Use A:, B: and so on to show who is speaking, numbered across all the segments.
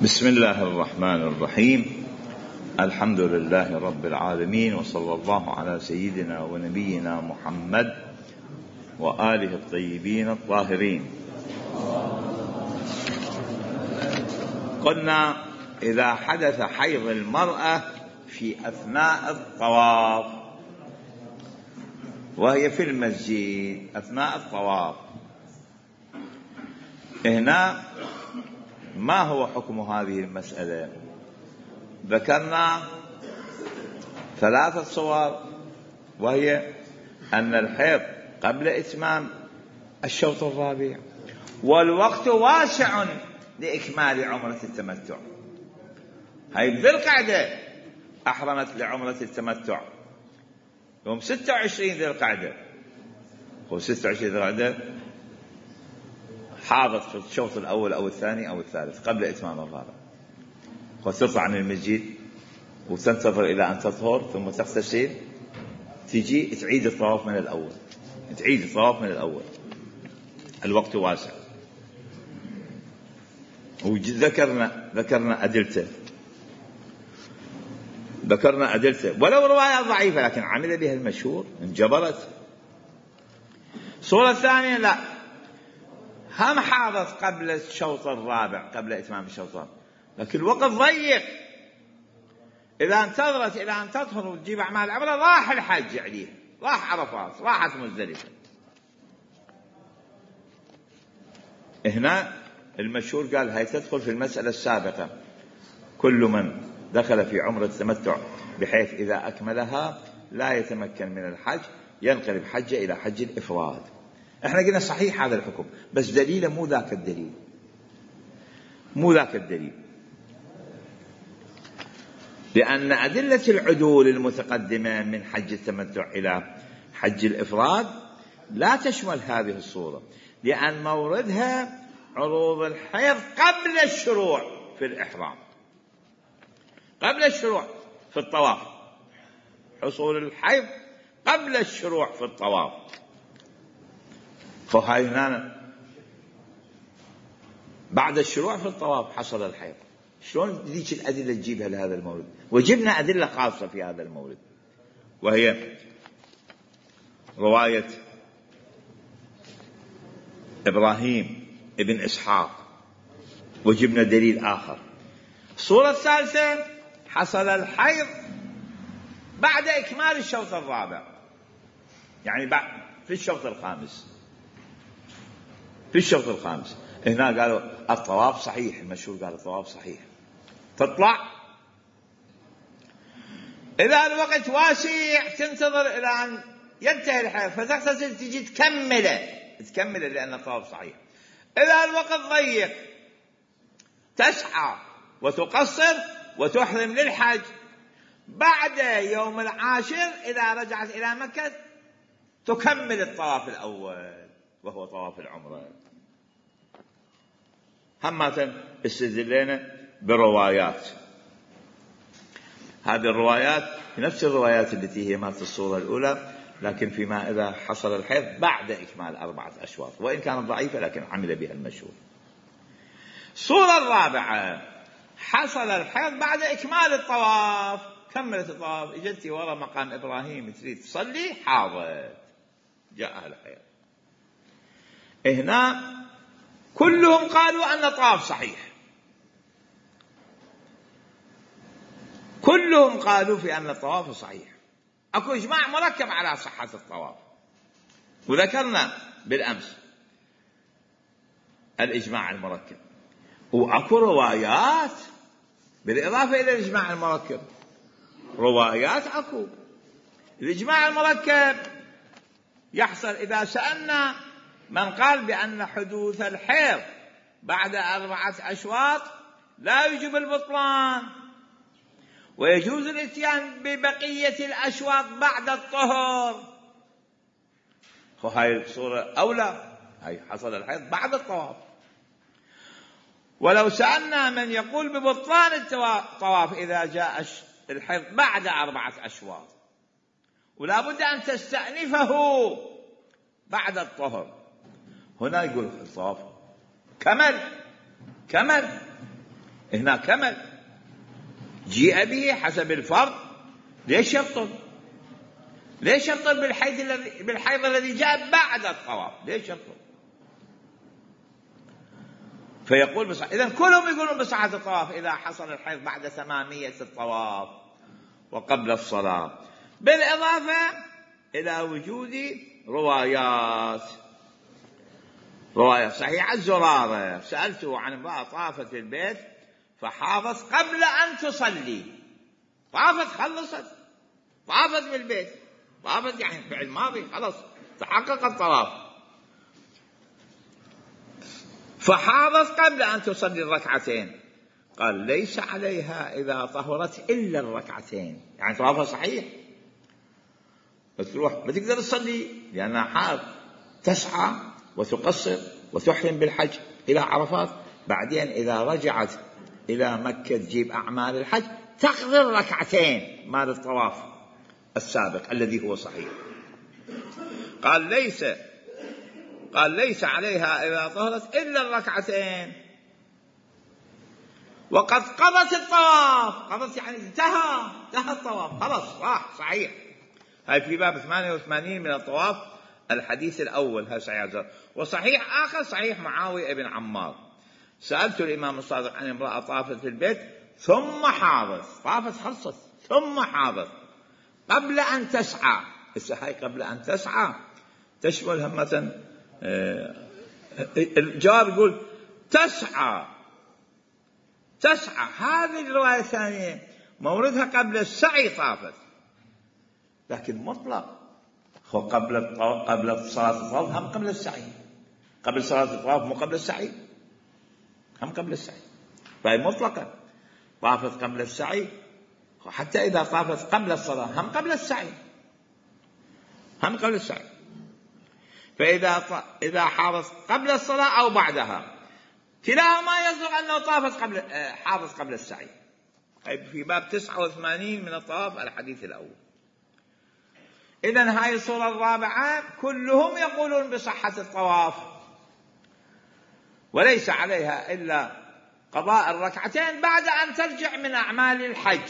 A: بسم الله الرحمن الرحيم. الحمد لله رب العالمين، وصلى الله على سيدنا ونبينا محمد وآله الطيبين الطاهرين. قلنا إذا حدث حيض المرأة في أثناء الطواف وهي في المسجد أثناء الطواف، هنا ما هو حكم هذه المسألة؟ ذكرنا ثلاثة صور، وهي أن الحيض قبل إتمام الشوط الرابع، والوقت واسع لإكمال عمرة التمتع. هاي بذي القعدة أحرمت لعمرة التمتع يوم 26 ذي القعدة، هو 26 ذي القعدة حاضت في الشوط الأول أو الثاني أو الثالث قبل إتمام الرابع، وتطلع من المسجد وتنتظر إلى أن تطهر ثم تغتسل، تجي تعيد الطواف من الأول، الوقت واسع. وذكرنا أدلته ولو رواية ضعيفة، لكن عمل بها المشهور انجبرت. الصورة الثانية لا، هم حاضت قبل الشوط الرابع، قبل إتمام الشوط الرابع، لكن الوقت ضيق. إذا انتظرت إلى أن تطهر وتجيب أعمال العمرة راح الحج عليه، راح عرفات، راحت مزدلفة. هنا المشهور قال هاي تدخل في المسألة السابقة، كل من دخل في عمرة التمتع بحيث إذا أكملها لا يتمكن من الحج ينقلب حجه إلى حج الإفراد. احنا قلنا صحيح هذا الحكم، بس دليله مو ذاك الدليل، لأن أدلة العدول المتقدمة من حج التمتع إلى حج الإفراد لا تشمل هذه الصورة، لأن موردها عروض الحيض قبل الشروع في الإحرام، قبل الشروع في الطواف، حصول الحيض قبل الشروع في الطواف. فهاي هنا بعد الشروع في الطواف حصل الحيض. شلون ذيك الأدلة تجيبها لهذا المورد؟ وجبنا أدلة خاصة في هذا المورد، وهي رواية إبراهيم ابن إسحاق، وجبنا دليل آخر. الصورة الثالثة حصل الحيض بعد إكمال الشوط الرابع، يعني بعد في الشوط الخامس. هنا قالوا الطواف صحيح، المشهور قال الطواف صحيح. تطلع إذا الوقت واسع تنتظر إلى أن ينتهي الحيض فتغتسل، تجي تكمله لأن الطواف صحيح. إذا الوقت ضيق تسعى وتقصر وتحرم للحج بعد يوم العاشر، إذا رجعت إلى مكة تكمل الطواف الأول وهو طواف العمرة. همة استدلنا بروايات، هذه الروايات نفس الروايات التي هي مات الصورة الأولى، لكن فيما إذا حصل الحيض بعد إكمال 4 أشواط، وإن كانت ضعيفة لكن عمل بها المشهور. الصورة الرابعة حصل الحيض بعد إكمال الطواف، كملت الطواف، اجتي وراء مقام إبراهيم تريد تصلي، حاضت، جاء الحيض. هنا كلهم قالوا أن الطواف صحيح، كلهم قالوا في أن الطواف صحيح، أكو إجماع مركب على صحة الطواف، وذكرنا بالأمس الإجماع المركب، وأكو روايات بالإضافة إلى الإجماع المركب، روايات أكو. الإجماع المركب يحصل إذا سألنا من قال بأن حدوث الحيض بعد 4 أشواط لا يجب البطلان، ويجوز الاتيان ببقية الأشواط بعد الطهر. وهي الصورة أولى، هي حصل الحيض بعد الطواف. ولو سألنا من يقول ببطلان الطواف إذا جاء الحيض بعد 4 أشواط ولا بد أن تستأنفه بعد الطهر، هنا يقول الطواف كمل. هنا كمل، جيء به حسب الفرض. ليش يبطل؟ ليش يبطل بالحيض الذي جاء بعد الطواف؟ ليش يبطل؟ فيقول إذن كلهم يقولون بصحة الطواف إذا حصل الحيض بعد 800 الطواف وقبل الصلاة، بالإضافة إلى وجود روايات صحيحة. الزرارة سألته عن امرأة طافت في البيت فحاضت قبل أن تصلي، طافت خلصت، طافت في البيت، طافت يعني فعل ماضي خلص تحقق الطواف، فحاضت قبل أن تصلي الركعتين. قال ليس عليها إذا طهرت إلا الركعتين، يعني طوافها صحيح بس تروح ما تقدر تصلي لأنها حاض، تسعى وتقصر وتحرم بالحج إلى عرفات، بعدين إذا رجعت إلى مكة تجيب أعمال الحج تقضي الركعتين مال الطواف السابق الذي هو صحيح. قال ليس عليها إذا طهرت إلا الركعتين وقد قضت الطواف. قضت يعني انتهى الطواف خلاص راح صحيح. هاي في باب 88 من الطواف الحديث الأول، هذا صحيح. وصحيح آخر صحيح معاوية بن عمار، سألت الإمام الصادق عن امرأة طافت في البيت ثم حاضت، طافت خلصت ثم حاضت قبل أن تسعى. هاي قبل أن تسعى تشمل همة. الجواب يقول تسعى. هذه الرواية الثانية موردها قبل السعي طافت، لكن مطلق هو قبل صلاة الطواف هم قبل السعي، قبل صلاة الطواف مو قبل السعي، هم قبل السعي، فهي مطلقة طافت قبل السعي. حتى إذا طافت قبل الصلاة هم قبل السعي، فإذا حاضت قبل الصلاة أو بعدها كلاهما يصدق أنه حاضت قبل السعي. في باب 89 من الطواف الحديث الأول. إذن هاي الصورة الرابعة كلهم يقولون بصحة الطواف وليس عليها إلا قضاء الركعتين بعد أن ترجع من أعمال الحج،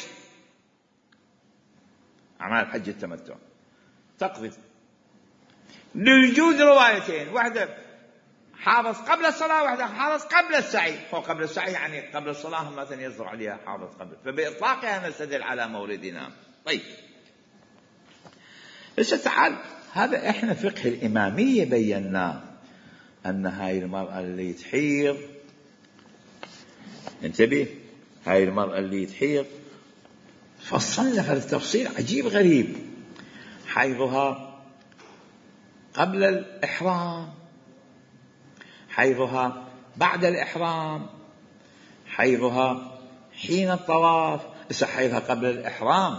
A: أعمال الحج التمتع تقضي لوجود روايتين، واحدة حاضت قبل الصلاة واحدة حاضت قبل السعي. هو قبل السعي يعني قبل الصلاة مثلا يصدر عليها حاضت قبل، فبإطلاقها نستدل على موردنا. طيب لسه تعال، هذا احنا فقه الإمامية بيناه أن هاي المرأة اللي تحيض، انتبه، هاي المرأة اللي تحيض فصلنا في التفصيل عجيب غريب، حيضها قبل الإحرام، حيضها بعد الإحرام، حيضها حين الطواف. حيضها قبل الإحرام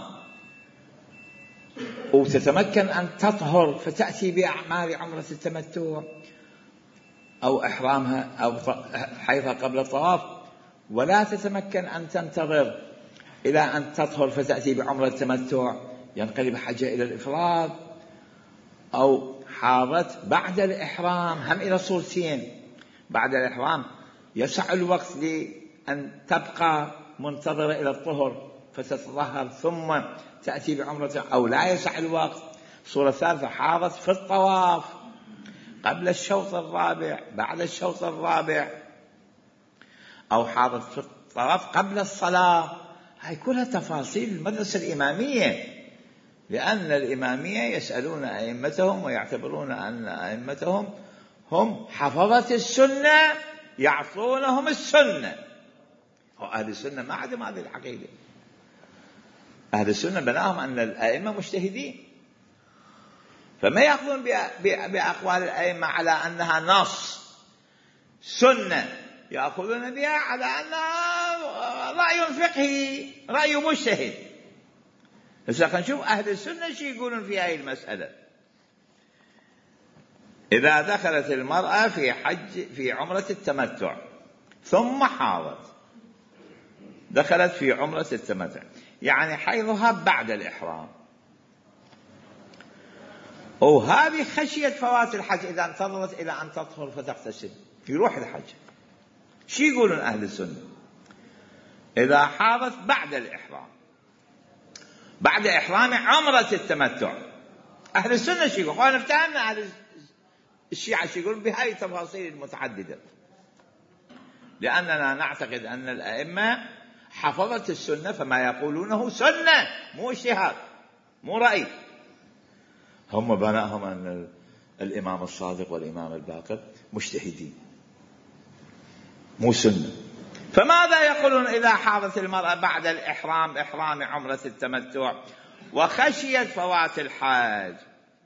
A: وتتمكن أن تطهر فتأتي بأعمال عمرة التمتع، أو إحرامها أو حيضها قبل الطواف ولا تتمكن أن تنتظر إلى أن تطهر فتأتي بعمرة التمتع ينقلب حجة إلى الإفراد، أو حاضت بعد الإحرام هم إلى صورتين. بعد الإحرام يسع الوقت لأن تبقى منتظرة إلى الطهر فتتطهر ثم تأتي بعمرة، أو لا يسع الوقت. صورة ثالثة حاضت في الطواف قبل الشوط الرابع بعد الشوط الرابع، أو حاضت في الطواف قبل الصلاة. هاي كلها تفاصيل المدرسة الإمامية، لأن الإمامية يسألون أئمتهم ويعتبرون أن أئمتهم هم حفظة السنة يعطونهم السنة. وأهل السنة ما عندهم هذه العقيدة، أهل السنة بناهم أن الأئمة مجتهدين، فما يأخذون بأقوال الأئمة على أنها نص سنة، يأخذون بها على أنها رأي فقهي، رأي مجتهد. بس خلينا نشوف أهل السنة شو يقولون في هذه المسألة. إذا دخلت المرأة في عمرة التمتع ثم حاضت، دخلت في عمرة التمتع يعني حيضها بعد الإحرام، وهذه خشية فوات الحج إذا انتظرت إلى أن تطهر فتغتسل يروح الحج، شو يقولون أهل السنة؟ إذا حاضت بعد الإحرام، بعد إحرام عمرة التمتع. أهل السنة شو يقولون؟ أنا افتهمنا أهل الشيعة شو يقولون بهاي التفاصيل المتعددة، لأننا نعتقد أن الأئمة حفظت السنة، فما يقولونه سنة مو اجتهاد مو رأي. هم بناهم أن الإمام الصادق والإمام الباقر مجتهدين مو سنة. فماذا يقولون إذا حاضت المرأة بعد الإحرام، إحرام عمرة التمتع، وخشيت فوات الحاج؟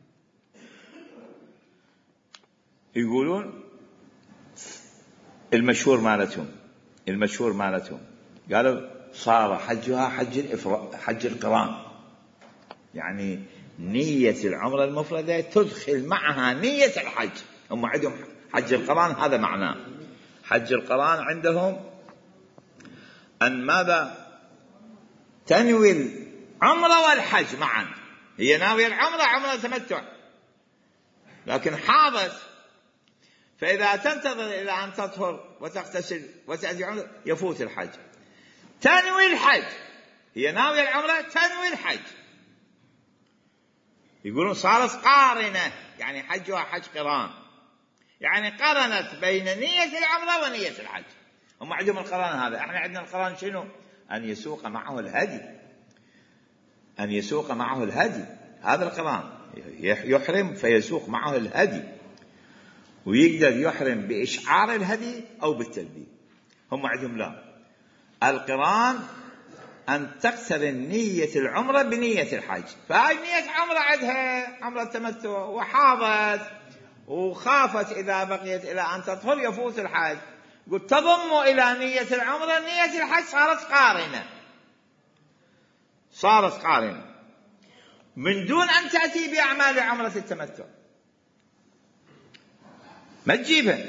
A: يقولون المشهور مالتهم قالوا صار حجها حج القران، يعني نية العمرة المفردة تدخل معها نية الحج. هم عندهم حج القران، هذا معناه حج القران عندهم أن ماذا؟ تنوي العمرة والحج معا. هي ناوية العمرة عمرة تمتع، لكن حاضت، فإذا تنتظر إلى أن تطهر وتغتسل وتأتي عمرة يفوت الحج. تنوي الحج، هي ناوية العمرة تنوي الحج، يقولون صارت قارنة، يعني حجها حج قران، يعني قرنت بين نية العمرة ونية الحج. هم عندهم القران هذا، احنا عندنا القران شنو؟ أن يسوق معه الهدي، هذا القران، يحرم فيسوق معه الهدي، ويقدر يحرم بإشعار الهدي أو بالتلبية. هم عندهم لا، القران أن تقترن نية العمرة بنية الحج. فهاي نية عمرة عندها عمرة تمتع وحاضت وخافت إذا بقيت إلى أن تطهر يفوت الحج، قلت تضم إلى نية العمرة نية الحج، صارت قارنة من دون أن تأتي بأعمال عمرة التمتع، ما تجيبها.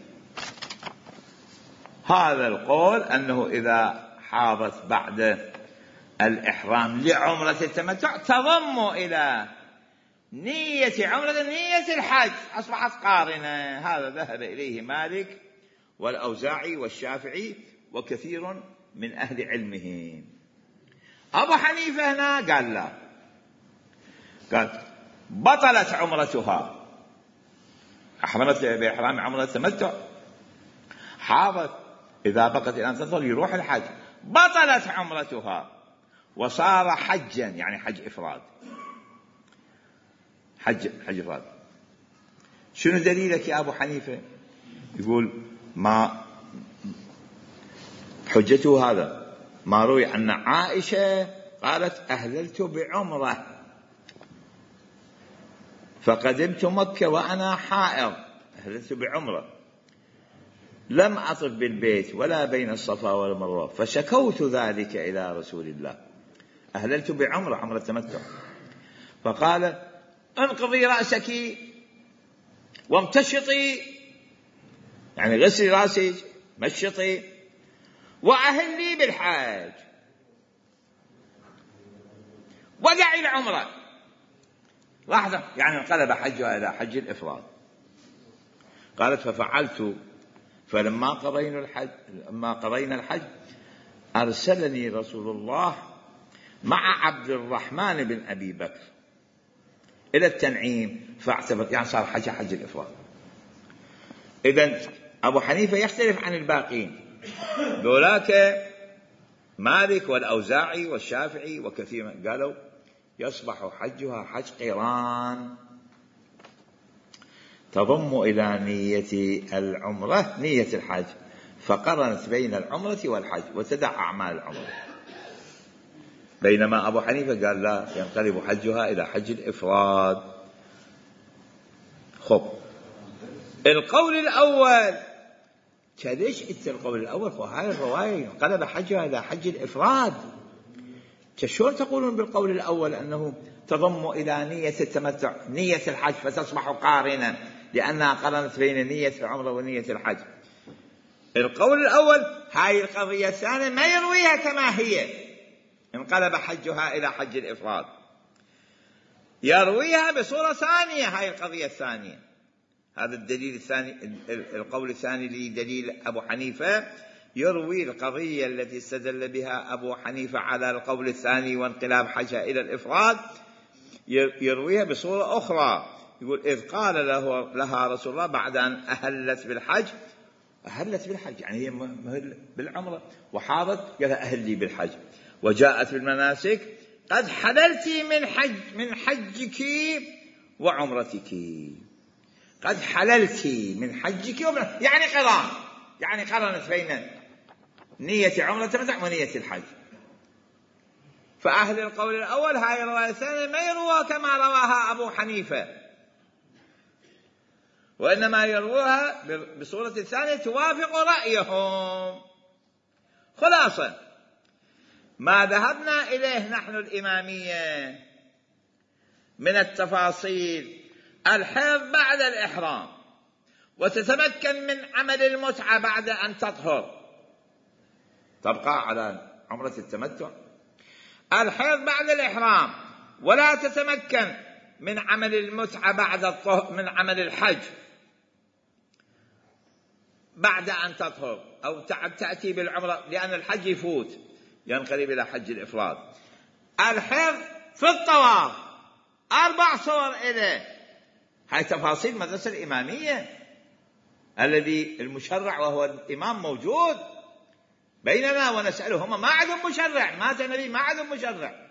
A: هذا القول أنه إذا حاضت بعد الإحرام لعمرة التمتع تضم إلى نية عمرة نية الحج، أصبحت قارنة. هذا ذهب إليه مالك والأوزاعي والشافعي وكثير من أهل علمهم. أبو حنيفة هنا قال لا، قال بطلت عمرتها، أحرمت بإحرام عمرة التمتع، حاضت، إذا بقت إلى أن تطهر يروح الحج، بطلت عمرتها وصار حجا، يعني حج إفراد. حج إفراد. شنو دليلك يا أبو حنيفة؟ يقول ما حجته هذا ما روي أن عائشة قالت أهللت بعمرة فقدمت مكة وأنا حائض، أهللت بعمرة، لم أطف بالبيت ولا بين الصفا والمروة، فشكوت ذلك إلى رسول الله، أهللت بعمرة عمرة تمتع، فقال انقضي رأسك وامتشطي، يعني غسلي رأسك مشطي، وأهلي بالحاج ودعي العمرة. لاحظة، يعني انقلب حجها إلى حج الإفراد. قالت ففعلت، فلما قضينا الحج أرسلني رسول الله مع عبد الرحمن بن أبي بكر إلى التنعيم فاعتبر، يعني صار حج الإفراد. إذن أبو حنيفة يختلف عن الباقين، ذولاك مالك والأوزاعي والشافعي وكثير قالوا يصبح حجها حج قران، تضم إلى نية العمرة نية الحج، فقرنت بين العمرة والحج وتدع أعمال العمرة. بينما أبو حنيفة قال لا، ينقلب حجها إلى حج الإفراد. خب القول الأول، ليش قلت القول الأول؟ وهذه الرواية انقلب حجها إلى حج الإفراد، شلون تقولون بالقول الأول أنه تضم إلى نية التمتع نية الحج فتصبح قارنة لأنها قرنت بين نية العمرة ونية الحج؟ القول الأول هاي القضية الثانية ما يرويها كما هي، انقلب حجها إلى حج الإفراد، يرويها بصورة ثانية. هاي القضية الثانية، هذا الدليل الثاني، القول الثاني لدليل أبو حنيفة يروي القضية التي استدل بها أبو حنيفة على القول الثاني وانقلاب حجها إلى الإفراد، يرويها بصورة أخرى. يقول إذ قال لها رسول الله بعد أن أهلت بالحج، يعني هي بالعمرة وحاضت، قال أهلي بالحج، وجاءت بالمناسك، قد حللت من حجك وعمرتك. قد حللت من حجك وعمرتك، يعني قران، يعني قرنت بين نية عمرة التمتع ونية الحج. فأهل القول الأول هاي الرواية الثانية ما يروها كما رواها أبو حنيفة، وإنما يروها بصورة الثانية توافق رأيهم. خلاصة ما ذهبنا إليه نحن الإمامية من التفاصيل: الحيض بعد الإحرام، وتتمكن من عمل المتعة بعد أن تطهر، تبقى على عمرة التمتع. الحيض بعد الإحرام ولا تتمكن من عمل المتعة بعد الطهر، من عمل الحج بعد أن تطهر، أو تأتي بالعمرة، لأن الحج يفوت ينقلب إلى حج الإفراد. الحيض في الطواف 4 صور إليه. هاي تفاصيل مدرسة الإمامية، الذي المشرع وهو الإمام موجود بيننا ونسأله، هم ما عندهم مشرع، مات النبي ما عندهم مشرع.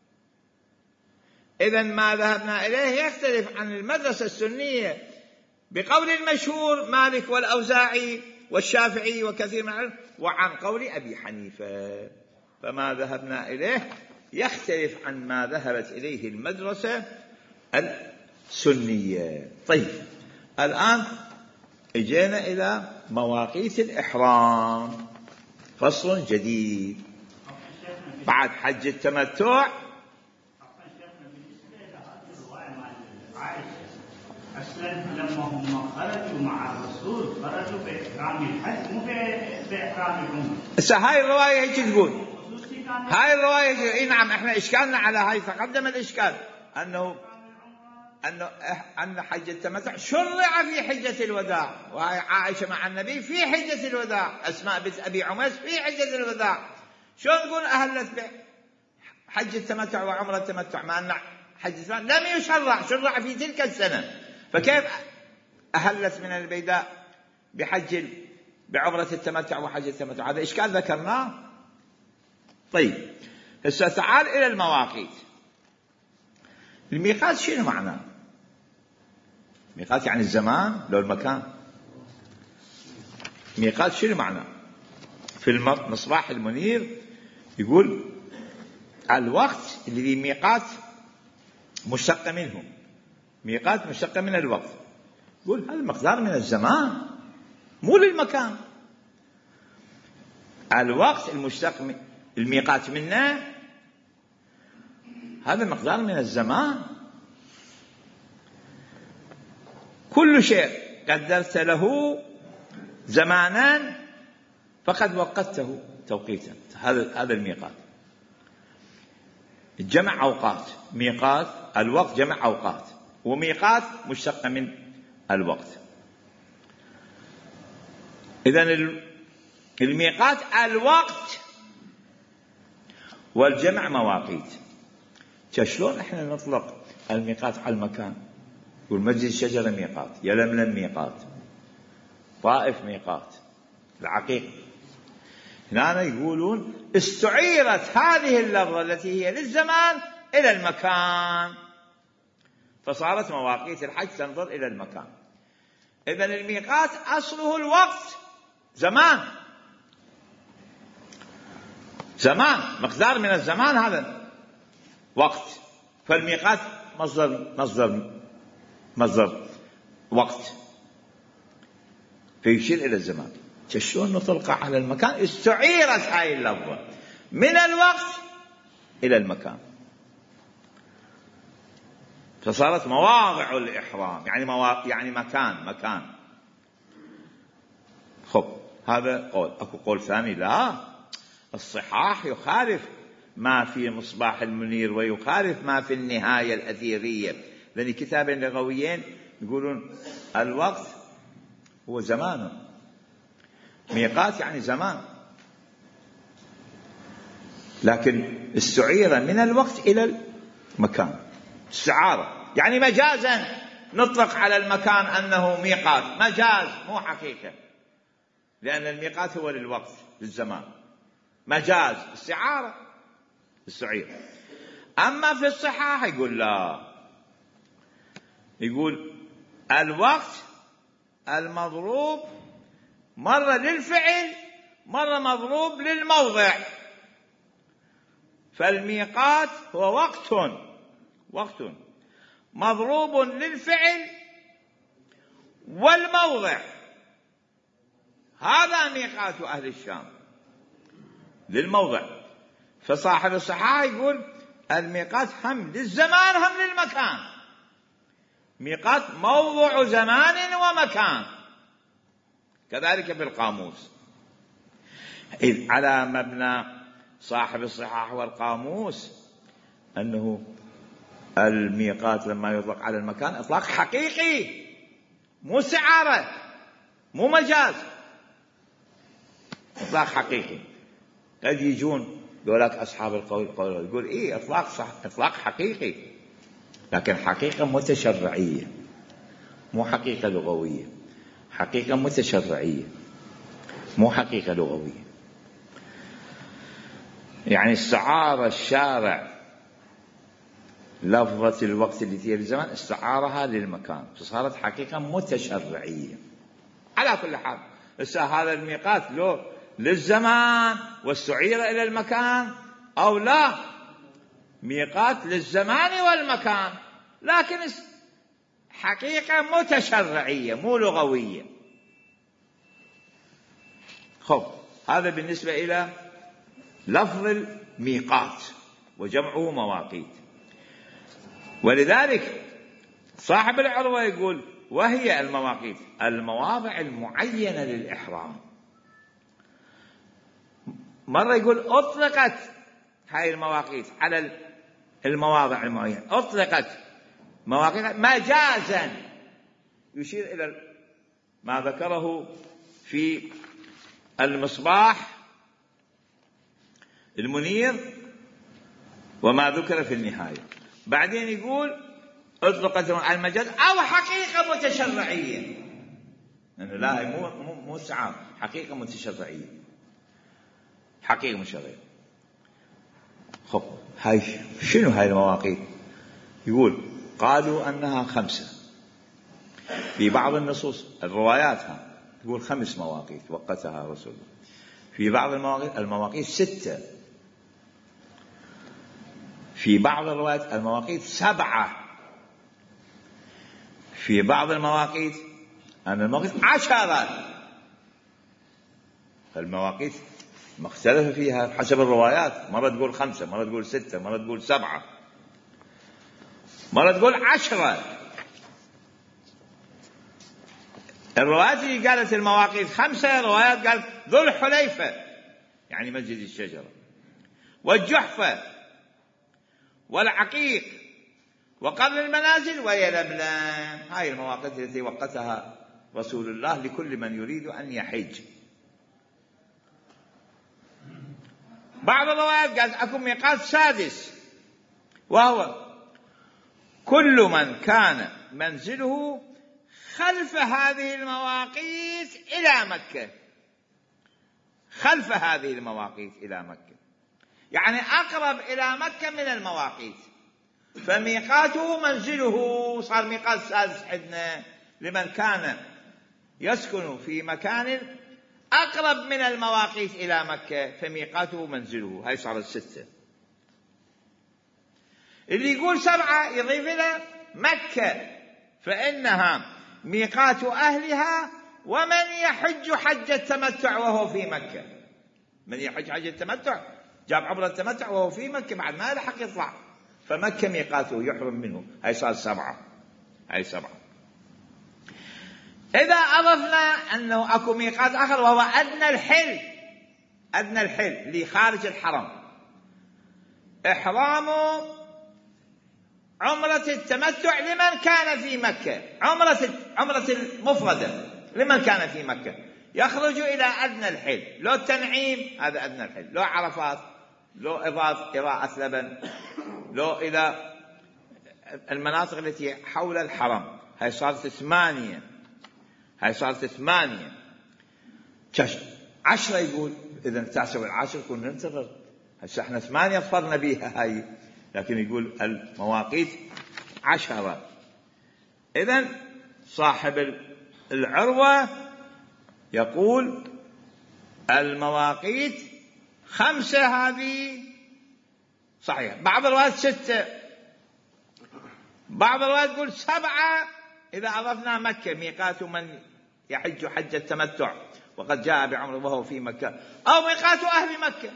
A: إذن ما ذهبنا إليه يختلف عن المدرسة السنية بقول المشهور مالك والأوزاعي والشافعي وكثير من العلم، وعن قول أبي حنيفة. فما ذهبنا إليه يختلف عن ما ذهبت إليه المدرسة السنية. طيب الآن اجينا إلى مواقيت الإحرام، فصل جديد بعد حج التمتع.
B: أصلاً لما هم خرجوا مع الرسول خرجوا بإحرام الحج مو بإحرام العمرة.
A: هاي الرواية هيك تقول، هاي الرواية إيه نعم، إحنا إشكالنا على هاي، تقدم الإشكال أن حج التمتع شرع في حجة الوداع، وهي عائشة مع النبي في حجة الوداع، أسماء بنت أبي عميس في حجة الوداع. شلون تقول أهلت بحج التمتع وعمرة التمتع مع أن حج التمتع لم يشرع، شرع في تلك السنة؟ فكيف أهلت من البيداء بعمرة التمتع وحج التمتع؟ هذا إشكال ذكرناه. طيب هسه تعال إلى المواقيت. الميقات شنو معناه؟ ميقات يعني الزمان لو المكان. ميقات شنو معناه؟ في المصباح المنير يقول الوقت الذي ميقات مشتق منه، ميقات مشتق من الوقت، يقول هذا مقدار من الزمان مو للمكان. الوقت المشتق الميقات منه هذا مقدار من الزمان. كل شيء قدرت له زمانا فقد وقته توقيتا، هذا الميقات. جمع أوقات، ميقات الوقت جمع أوقات، وميقات مشتق من الوقت. إذن الميقات الوقت والجمع مواقيت. شلون احنا نطلق الميقات على المكان؟ يقول مجلس الشجرة ميقات، يلملم ميقات، طائف ميقات، العقيق. هنا يقولون استعيرت هذه اللفظة التي هي للزمان إلى المكان، فصارت مواقيت الحج تنظر إلى المكان. إذن الميقات أصله الوقت، زمان مقدار من الزمان، هذا وقت. فالميقات مصدر وقت، فيشير إلى الزمان. شلون نطلق على المكان؟ استعيرت هاي اللفظة من الوقت إلى المكان، فصارت مواضع الإحرام، يعني مكان. خب هذا قول. أكو قول ثاني، لا، الصحاح يخالف ما في مصباح المنير ويخالف ما في النهاية الأثيرية، لأن كتابين لغويين يقولون الوقت هو زمان، ميقات يعني زمان، لكن استعير من الوقت إلى المكان. استعارة يعني مجازا نطلق على المكان أنه ميقات، مجاز مو حقيقة، لأن الميقات هو للوقت للزمان، مجاز استعارة استعير. أما في الصحاح يقول لا، يقول الوقت المضروب مرة للفعل مرة مضروب للموضع، فالميقات هو وقت مضروب للفعل والموضع، هذا ميقات أهل الشام للموضع. فصاحب الصحاح يقول الميقات هم للزمان هم للمكان، ميقات موضع زمان ومكان، كذلك بالقاموس. إذ على مبنى صاحب الصحاح والقاموس أنه الميقات لما يطلق على المكان إطلاق حقيقي، مو استعارة مو مجاز، إطلاق حقيقي. قد يجون ذولاك أصحاب القول يقول إيه إطلاق صح، إطلاق حقيقي، لكن حقيقة متشرعية مو حقيقة لغوية، حقيقة متشرعية مو حقيقة لغوية. يعني استعار الشارع لفظة الوقت التي للزمان، استعارها للمكان، فصارت حقيقة متشرعية. على كل حال هذا الميقات له للزمان واستعير إلى المكان، أو لا ميقات للزمان والمكان لكن حقيقة متشرعية مو لغوية. خب هذا بالنسبة إلى لفظ الميقات وجمعه مواقيت. ولذلك صاحب العروة يقول وهي المواقيت المواضع المعينة للإحرام. مرة يقول أطلقت هاي المواقيت على المواضع المعينة، أطلقت مواقيت مجازا، يشير إلى ما ذكره في المصباح المنير وما ذكر في النهاية. بعدين يقول أطلقت على المجاز أو حقيقة متشرعية، يعني لا مو استعارة، حقيقة متشرعية، حقيقة متشرعية. خب هاي شنو هاي المواقيت؟ يقول قالوا أنها 5، في بعض النصوص الروايات تقول 5 مواقيت وقتها رسول الله، في بعض المواقيت 6، في بعض الروايات المواقيت 7، في بعض المواقيت أن المواقيت 10. المواقيت مختلفة فيها حسب الروايات، مرة تقول 5، مرة تقول 6، مرة تقول 7، مرة تقول 10. الروايات اللي قالت المواقيت 5، روايات قالت ذو الحليفة يعني مسجد الشجرة، والجحفة، والعقيق، وقرن المنازل، ويلملم. هاي المواقيت التي وقتها رسول الله لكل من يريد أن يحج. بعض الروايات قالت أكو ميقات 6، وهو كل من كان منزله خلف هذه المواقيت إلى مكة، خلف هذه المواقيت إلى مكة، يعني أقرب إلى مكة من المواقيت، فميقاته منزله. صار ميقات 6 عندنا لمن كان يسكن في مكان أقرب من المواقيت إلى مكة، فميقاته منزله. هاي صارت 6. اللي يقول 7 يضيف إلى مكة، فإنها ميقات أهلها ومن يحج حج التمتع وهو في مكة. من يحج حج التمتع جاب عمرة التمتع وهو في مكة بعد ما لحق يطلع، فمكة ميقاته يحرم منه. هاي صار 7. هاي 7. إذا أضفنا أنه أكو ميقات آخر وهو أدنى الحل، أدنى الحل اللي خارج الحرم، إحرام عمرة التمتع لمن كان في مكة، عمرة المفردة لمن كان في مكة، يخرج إلى أدنى الحل. لو التنعيم هذا أدنى الحل، لو عرفات لو إضاءة لبن، لو إلى المناطق التي حول الحرم. هاي صارت 8. 10 يقول إذا 9 والعاشر كنا ننتظر. هسه احنا 8 صرنا بيها هاي، لكن يقول المواقيت 10. إذن صاحب العروة يقول المواقيت 5 هذه صحيح. بعض الروايات 6، بعض الروايات يقول 7 إذا عرفنا مكة ميقات من يحج حج التمتع وقد جاء بعمره وهو في مكة، أو ميقات أهل مكة.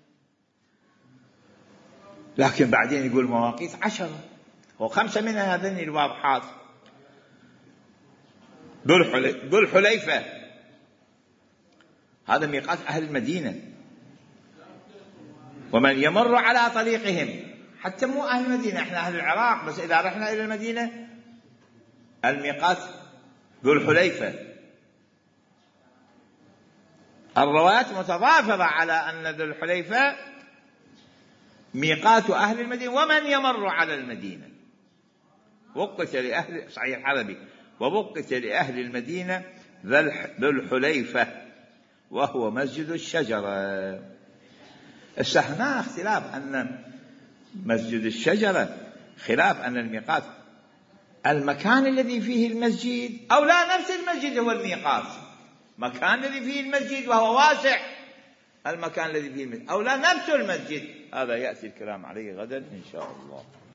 A: لكن بعدين يقول مواقيت 10، و5 منها هذين الواضحات. ذو الحليفة هذا ميقات أهل المدينة، ومن يمر على طريقهم، حتى مو أهل المدينة، احنا أهل العراق، بس إذا رحنا إلى المدينة الميقات ذو الحليفة. الروايات متضافرة على أن ذو الحليفة ميقات أهل المدينة ومن يمر على المدينة. وقت لأهل صحيح عربي، ووقت لأهل المدينة ذو الحليفة وهو مسجد الشجرة. هنا اختلاف أن مسجد الشجرة، خلاف أن الميقات المكان الذي فيه المسجد، أو لا نفس المسجد هو الميقات، مكان الذي فيه المسجد وهو واسع، المكان الذي فيه المسجد، أو لا نفس المسجد. هذا يأتي الكلام عليه غدا إن شاء الله.